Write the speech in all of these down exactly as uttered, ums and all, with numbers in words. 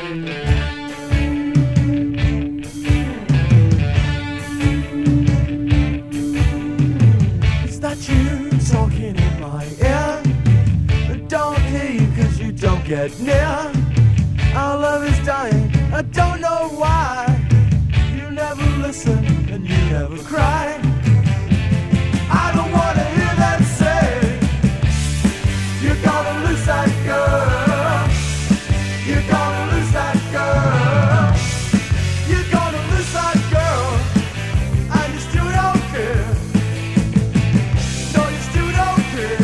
Is that you talking in my ear? I don't hear you cause you don't get near. Our love is dying, I don't know why. You never listen and you never cry. I don't wanna hear them say you're gonna lose that girl. You're gonna lose that girl. You're gonna lose that girl. And you still don't care. No, you still don't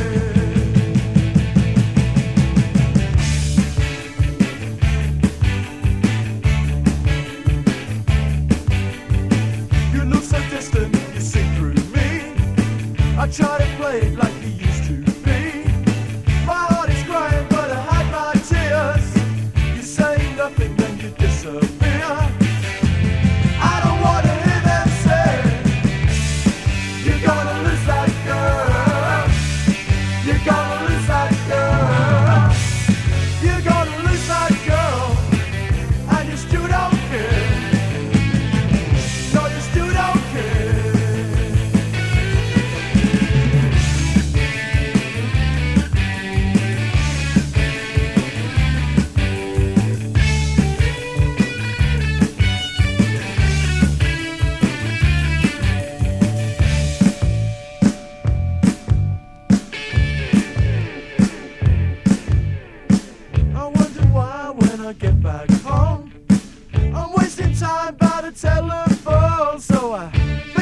care. You look so distant, you see through me. I try to play it like you used to be. My heart is crying, but I hide my tears. You say nothing, then you disappear. I don't wanna hear them say you're gonna lose that girl. You're gonna lose that girl. You're gonna lose that girl. And you still don't care. No, you still don't care. I wonder why when I get back home I'm wasting time by the telephone. So I